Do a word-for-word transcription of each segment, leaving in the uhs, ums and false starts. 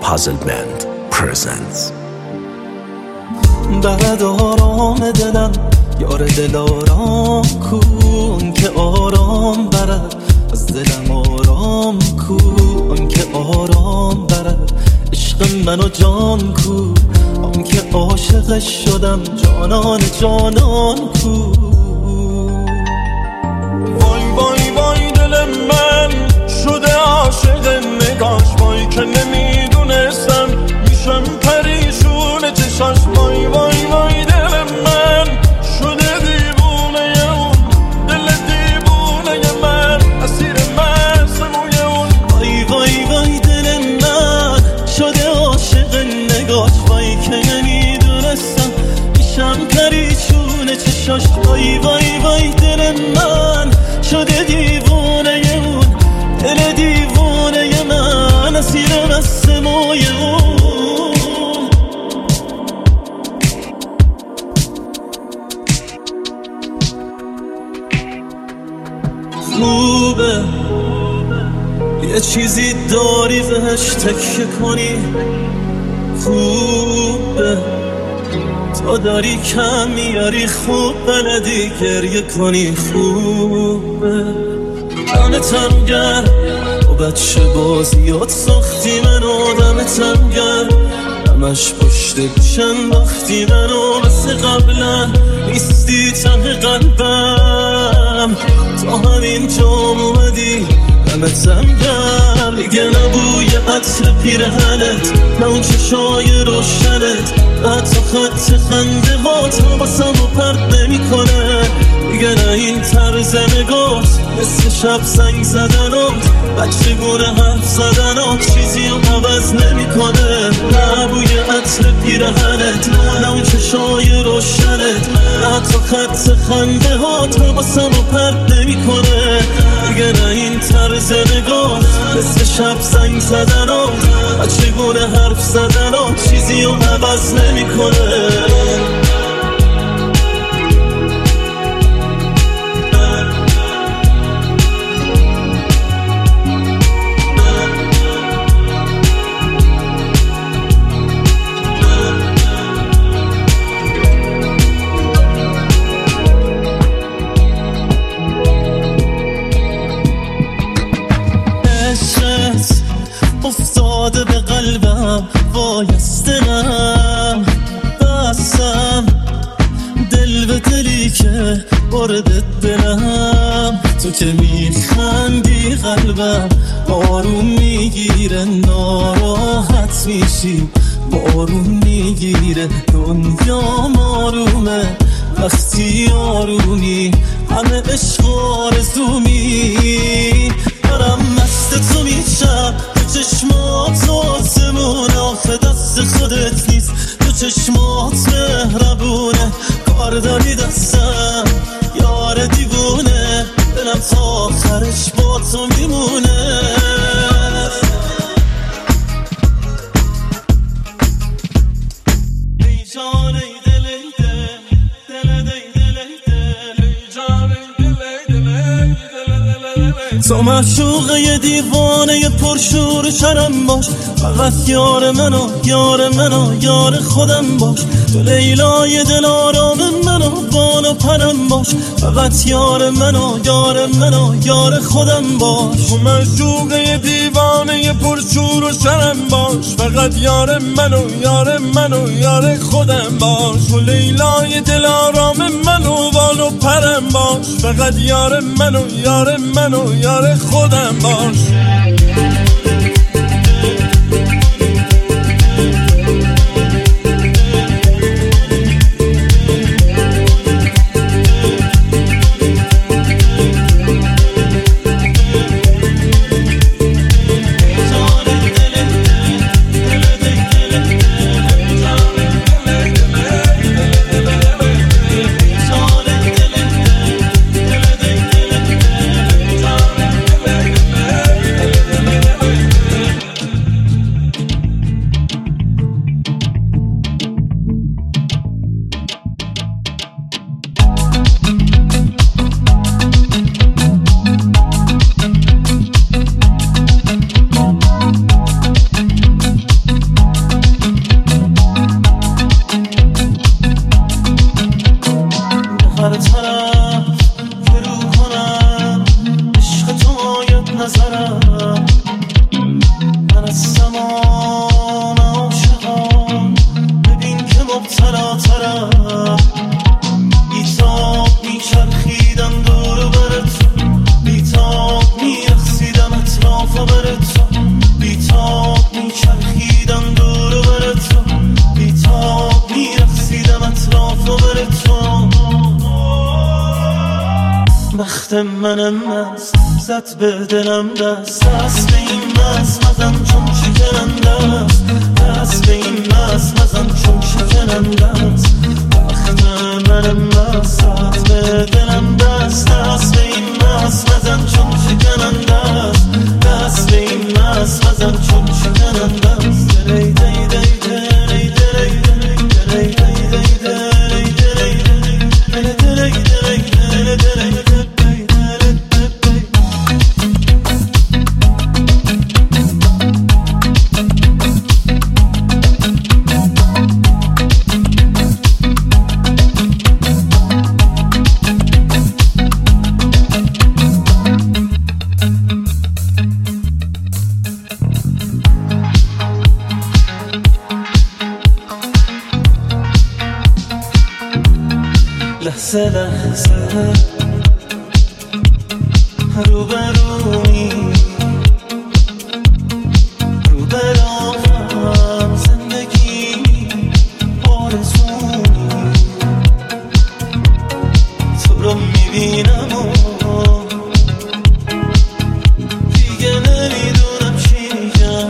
Puzzle Band presents. بعد آرام دلم یار دل آرام کن که آرام برد از دلم آرام کن که آرام برد عشق من و جان کو آن که عاشقش شدم جانان جانان کو وای وای وای دل من شده عاشق نگاش وای که نمیدونستم میشم پریشون چشاش وای وای وای دل من شده دیوونه اون دل دیوونه من اسیر مست موی اون وای وای وای دل من شده عاشق نگاش وای که نمیدونستم میشم پریشون چشاش وای وای وای دل من شده دیوونه اون دل دیوونه من اسیر مست موی اون خوبه یه چیزی داری بهش تکیه کنی خوبه تو داری کم میاری خوب بلدی گریه کنی خوبه دمتم گرم و بچه بازیات ساختی منو دمتم گرم همش پشت گوشم باختی منو مثل قبلا نیستی ته قلبم تا همین جام اومدی دمتم گرم دیگه نبوی عطر پیرهنت نه اون چشای روشنت حتی خط خنده ها تا باسم و پرد نمی کنه دیگه نه این طرز نگات مثل شب زنگ زدنات بچه گونه حرف زدنات چیزی رو عوض نمی کنه نه بوی عطر پیرهنت نه اون چشای روشنت حتی خط خنده ها تا باسم و پرد نمی کنه دیگه نه این طرز نگات مثل شب زنگ زدنات بچه گونه حرف زدنات چیزی رو عوض نمی کنه افتاده به قلبم وای از دلم بستم دل به دلی که برده دلم تو که میخندی قلبم آروم میگیره ناراحت میشی بارون میگیره دنیا آرومه وقتی آرومی همه عشق آرزومی دارم مست تو میشم تو چشمات آسمون آخه دست خودت نیست تو چشمات مهربونه کار داری دستم یار دیوونه دلم تا آخرش با تو میمونه ای جان ای دل ای دل دل ای دل ای دل ای جان ای دل ای دل تو معشوقه یه دیوانه یه پرشور شرم باش فقط یار منو یار منو یار خودم باش تو لیلای دل آرام منو بال و پرم باش فقط یار منو یار منو یار خودم باش تو معشوقه یه دیوانه یه پرشور و شرم باش فقط یار منو یار منو یار خودم باش تو لیلای دل آرام منو بال و پرم باش فقط یار منو یار منو یار خودم باش آخه منم مست زد به دلم دست دست به این مست مزن چون شکننده است دست به این مست مزن چون شکننده است وقت منم مست زد به دلم دست دست به این مست مزن چون شکننده است دست به این مست مزن چون شکننده است دی دی دی دی دی دی لحظه لحظه روبرومی روبرام زندگی آرزومی تو رو میبینم و دیگه نمیدونم چی میگم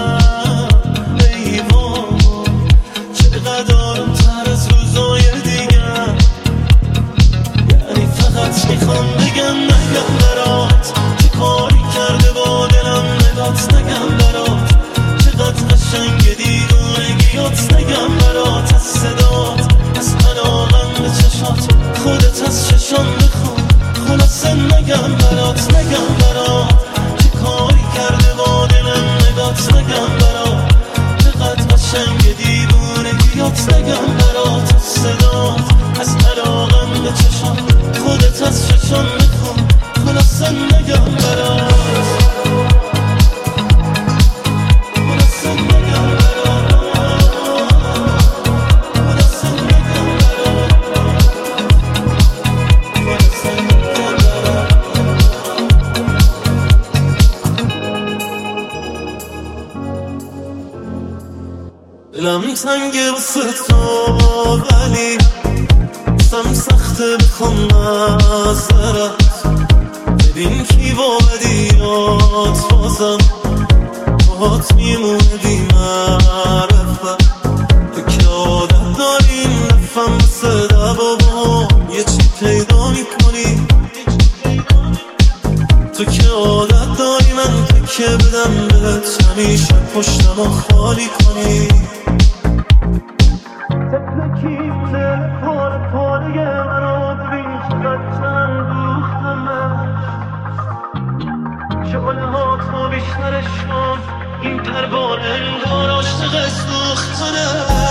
ای وای چقدر آروم تر از روزای میخوام بگم نگم برات چه کاری کرده با دلم نگات نگم برات چقدر قشنگ دیوونگیات نگم برات از صدات از علاقم به چشات خودت از چشام بخون خلاصه نگم برات نگم برات چه کاری کرده با دلم نگات نگم برات چقدر قشنگ دیوونگیات نگم برات از صدات از علاقم به چشات خودت از چشم میخون خلاصه نگم برات خلاصه نگم برات خلاصه نگم برات خلاصه نگم برات دلم تنگه واسه تو ولی سم سخته بخوام نظرت ببین کی با بدیات بازم باهات میمونه بی معرفت تو که عادت داریم نفهم بسه دبابا یه چی پیدا میکنی تو که عادت داری من تکه بدم بهت همیشه پشتم و خالی کنی تکلکی مونه پاره پاره منو ببین چقدر چند دوختمه شعله ها تو بیشترشون این پروانه انگار عاشق سوختنه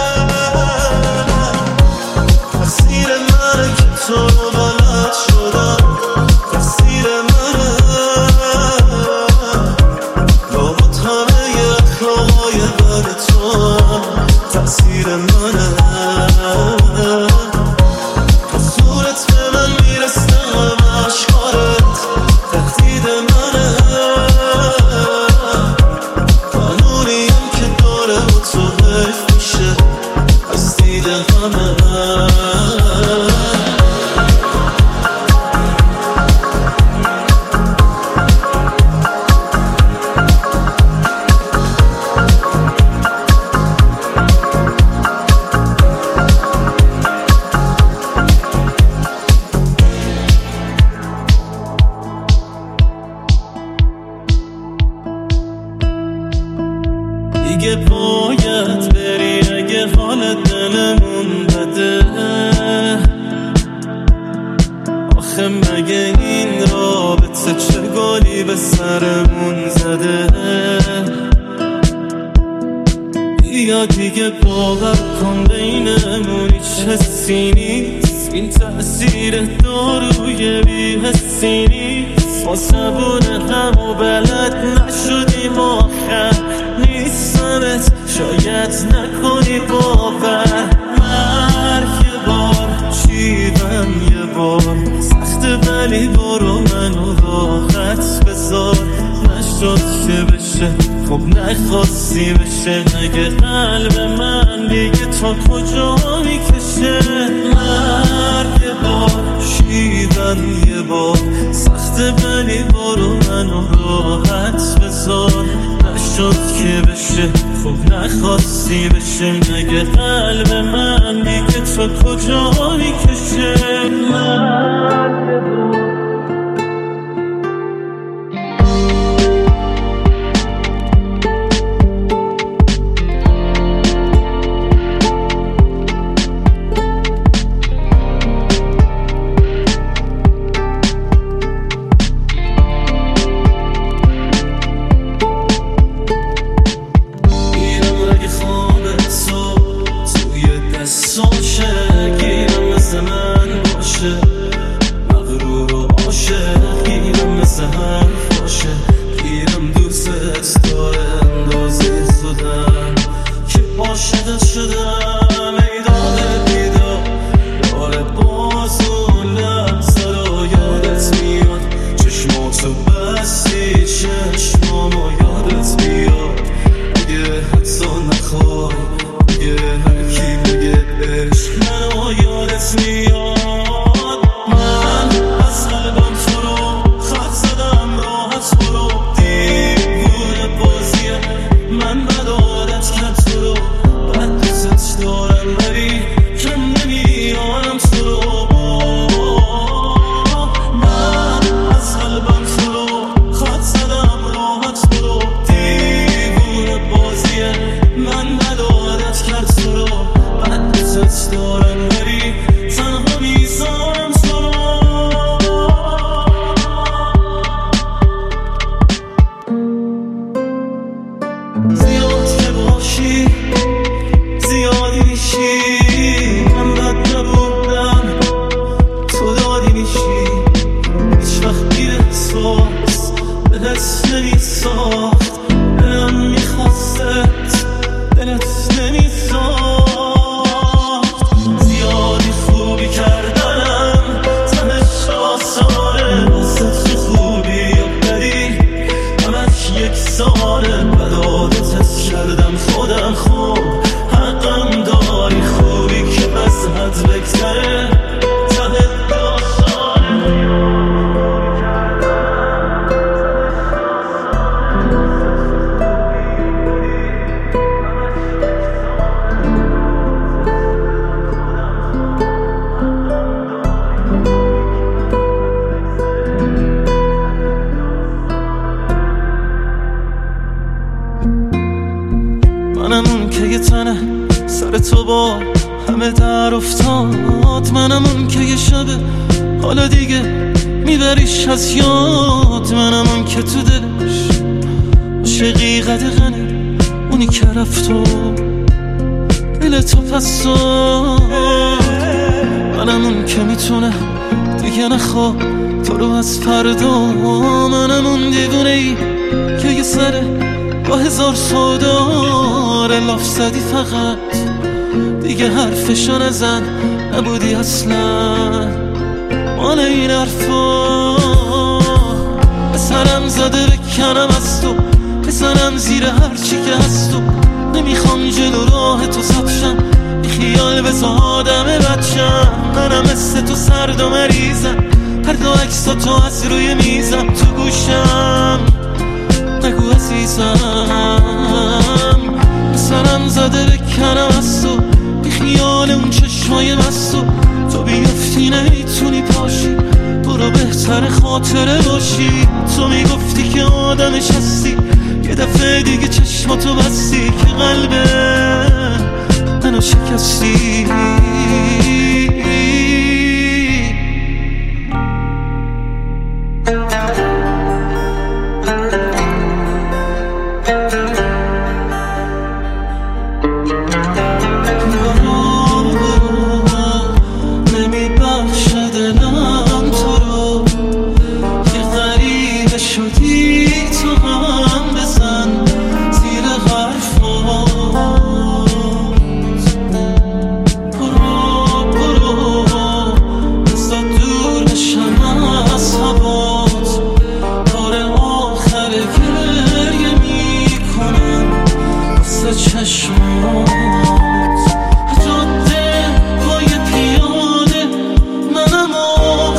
تقصیر منه که تو رو بلد شدم تقصیر منه لابد همه اخلاقای بد تو تقصیر منه قصورت به من میرسه همه اشکارت تهدید منه قانونیم که داره و تو حیف میشه از دید همه دیگه باید بری اگه حال دلمون بده آخه مگه این رابطه چه گلی به سرمون زده بیا دیگه باور کن بینمون هیچ حسی نیست این تأثیر داروی بی حسی نیست ما زبون هم و بلد نشدیم آخر نیستمت شاید نکنی باور مرگ یه بار چیدم یه بار سخته ولی برو منو راحت بذار نشد که بشه خب نخواستی بشه نگه قلب من دیگه تا کجا میکشه مرگ یه بار پاشیدن یه بار سخته، ولی برو منو راحت بذار. نشد که بشه خوب نخواستی بشه، مگه قلب من دیگه تو کجایی کشه؟ من عاشقت شدم ای داغ بیدار، یار باز اون لحظه رو یادت میاد. چشماتو بستی چشمامو یادت میاد. اگه حتی نخوای اگه هر کی بگه عشق منو یادت میاد. من از قلبم تو رو خط زدم راحت برو، دیوونه بازیه من بد عادت کرد تو رو، بد دوست دارم ولی کم نمیارم تو رو. من از قلبم تو رو خط زدم راحت برو، دیوونه بازیه من بد عادت کرد تو رو، بد دوست دارم ولی تنها میذارم تو رو. زیاد که باشی زیادی میشی، من بد نبودم تو دادی میشی. هیچ وقت بی احساس دلت نمیساخت، دلم میخواستت دلت نمیساخت. زیادی خوبی کردنم تنش آسانه، واسه تو خوبی یا بدی همش یک سانه. بد عادتت کردم خودم خوب حقم داری، خوبی که از حد بگذره ته داستانه. منم اون که یه تنه سر تو با همه در افتاد، منم اون که یه شبه حالا دیگه میبریش از یاد. منم اون که تو دلش عاشقی قدغنه، اونی که رفت و دل تو پس داد. منم اون که میتونه دیگه نخواد تو رو از فردا. منم اون دیوونه ای که یه سره با هزار سوداره لاف زدی فقط دیگه حرفشو نزن، نبودی اصلا مال این حرفا. بسرم زده بکنم از تو، بزنم زیر هرچی که هست تو. نمیخوام جلو راه تو سبشم، بی خیال بزا آدم بچم. منم مثل تو سرد و مریضم، هر دو عکسا تو از روی میزم تو گوشم. نگو عزیزم بسرم زده بکنم از تو، بی خیال اون چشمای مستو. تو بیفتی نمیتونی پاشی، برو بهتر خاطره باشی. تو میگفتی که آدمش هستی، یه دفعه دیگه چشماتو بستی که قلبه منو شکستی. چشمات جاده پای پیاده منم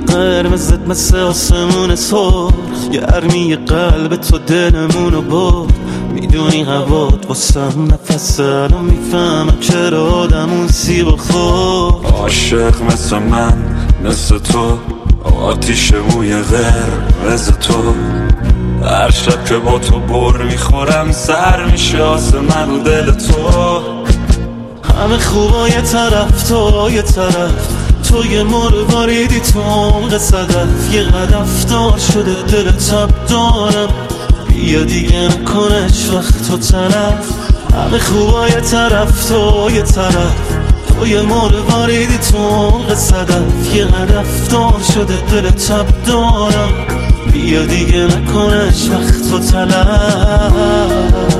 قرمزت مثل آسمون سرخ، گرمی قلب تو دلمونو برد. میدونی هوات واسم نفسه، الان میفهمم چرا آدمون سیب خورد. عاشق مثل من مثل تو، آتیش موی قرمز تو. هر شب که با تو بر میخورم سر میشه آسمون رو دل تو. همه خوبا یه طرف تو یه طرف، تو یه مرواریدی تو عمق صدف. یه هدف دار شده دل تب دارم، بیا دیگه نکنش وقت تو طرف. همه خوبا یه طرف تو یه طرف، تو یه مرواریدی تو عمق صدف. یه هدف دار شده دل تب دارم، بیا دیگه نکنش وقت تو طرف.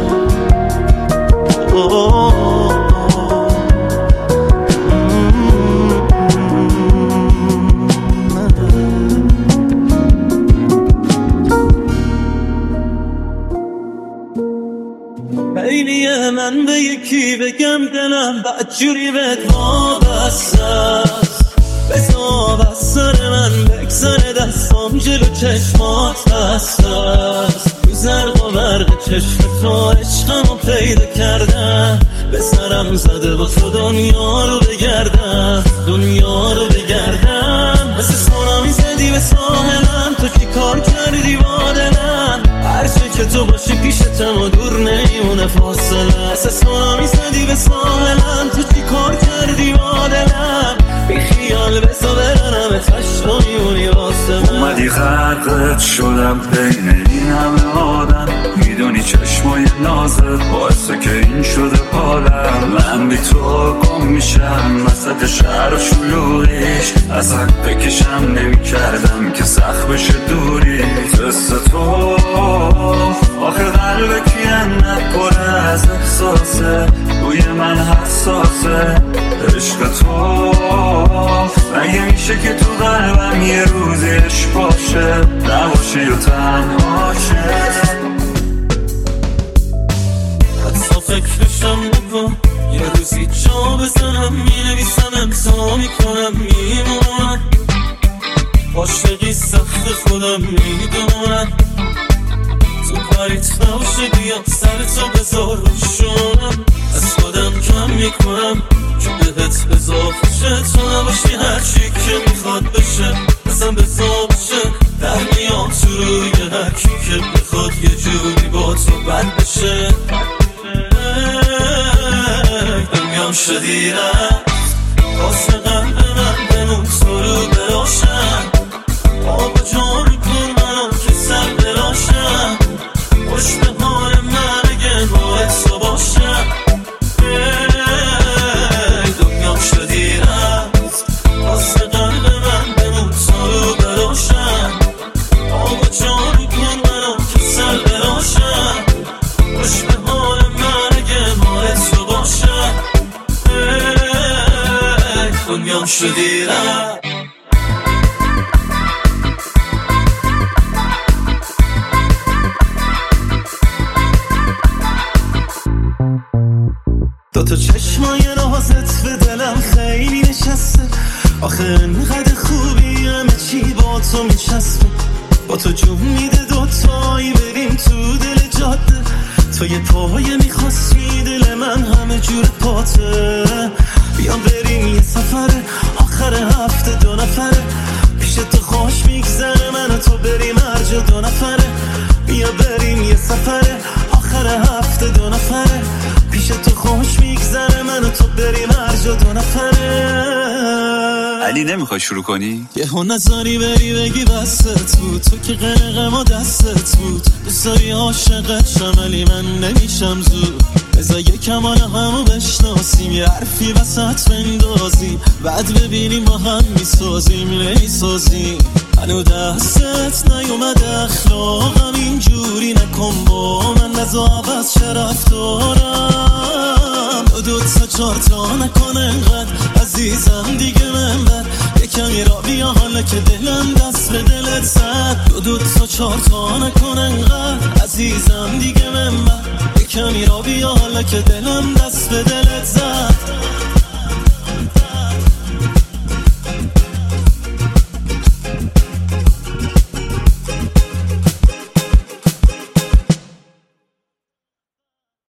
خیلیه من به یکی بگم دلم بدجوری بهت وابسته است. بزا بس سر من بگذره دستم جلو چشمات بسته است. تو زرق و برق چشم تو عشقمو پیدا کردم، به سرم زده با تو دنیا رو بگردم، دنیا رو بگردم. مثل سونامی زدی به ساحلم، تو چی کار کردی با دلم؟ هرچه که تو باشی پیشتم و دور نمیمونه فاصله. مثل سونامی زدی به ساحلم، تو چی کار کردی با دلم؟ بی خیال بسا برنم تشت و میمونی واسه من. اومدی غرقت شدم بین این همه آدم، میدونی چشمای نازت باعثه که این شده حالم. من بی تو گم میشم وسط شهر و شلوغیش، اصلا بکشم نمی کردم که سخت بشه دوری. دست تو آخه قلب کینت پر از احساسه، روی من حساسه. عشق تو مگه میشه که تو قلبم یه روزی عشق باشه، نباشه یا تنها شه؟ حتی فکرشم نکن، یه روزی جا بزنم مینویسم امضا میکنم میمونم. عاشقی سخت خودم میدونم، تو کاریت نباشه بیا سر تو بذار روشونم. از خودم کم میکنم که بهت اضافه شه، تو نباشی هرچی که میخواد بشه اصلا بزا بشه. در میام تو روی هرکی که بخواد یه جوری با تو بد بشه. دنیام شدی رفت واسه قلب من، بمون تو رو براشم. آب و جان کن منم که سر براشم، خوش به حال من اگه باعث تو باشم. دنیام شدی رفت واسه قلب من، بمون تو رو براشم. آب و جان کن منم که سر براشم، خوش به حال من اگه باعث تو باشم. دنیام شدی رفت. دوتا چشمای نازت به دلم خیلی نشسته، آخه انقدر خوبی همه چی با تو میچسبه. با تو جون میده دوتایی بریم تو دل جاده، تو یه پایه میخواستی دل من همه جور پاته. بیام بریم یه سفره آخر هفته دو نفره، پیش تو خوش میگذره من و تو بریم هر جا دو نفره. بیا بریم یه سفره آخر هفته دو نفره، پیش تو خوش میگذره من و تو بریم هر جا دو نفره. علی نمیخوای شروع کنی؟ یه ها نظری بری بگی بستت بود، تو که غرق ما دستت بود. بسایی عاشقت شم علی من نمیشم زود. بذار یه کمان همو بشناسیم، یه حرفی وسط بندازیم، بعد ببینیم با هم میسازیم نمیسازیم. هنو دستت نیومده اخلاقم اینجوری نکن با من، نزا عوض چه رفتارم. دو دو تا چار تا نکن انقدر عزیزم دیگه من بر، یه کمی را بیا حالا که دلم دست به دلت زد. دو دو تا چار تا نکن انقدر عزیزم دیگه من بر، یه کمی را بیا حالا که دلم دست به دلت زد.